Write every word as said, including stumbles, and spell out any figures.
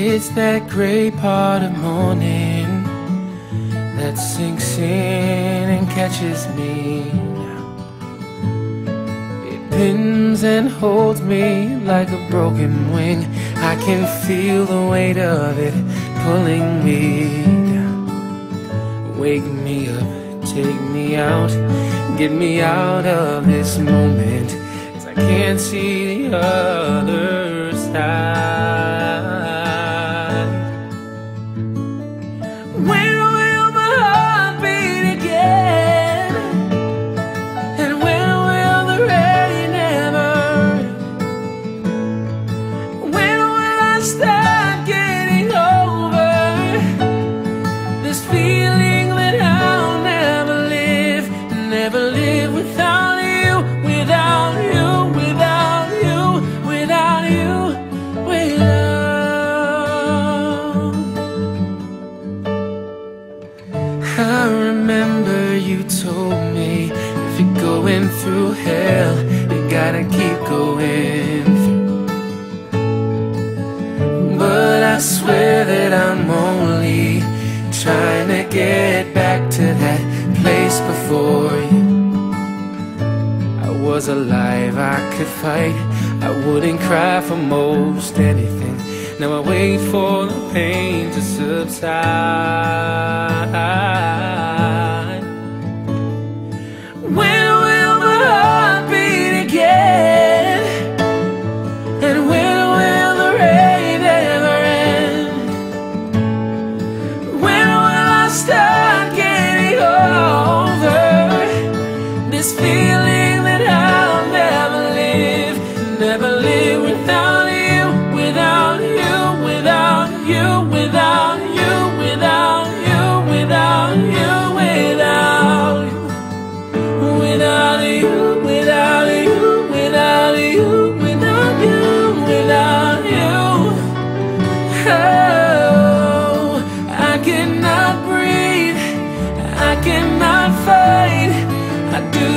It's that gray part of morning that sinks in and catches me. It pins and holds me like a broken wing. I can feel the weight of it pulling me down. Wake me up, take me out, get me out of this moment, 'cause I can't see the other side. When will my heart beat again? And when will the rain ever end? When will I start getting over this feeling that I'll never live, never live without you, without you, without you, without you, without. I remember you told me, if you're going through hell, you gotta keep going through. But I swear that I'm only trying to get back to that place before you. I was alive, I could fight, I wouldn't cry for most anything. Now I wait for the pain to subside. When will my heart beat again? And when will the rain ever end? When will I start getting over this feeling that I'll never live, never live without you, without you, without you, without you, without you, without you, without you, without you, without you, without you, without you, without you. Oh, I cannot breathe, I cannot fight, I do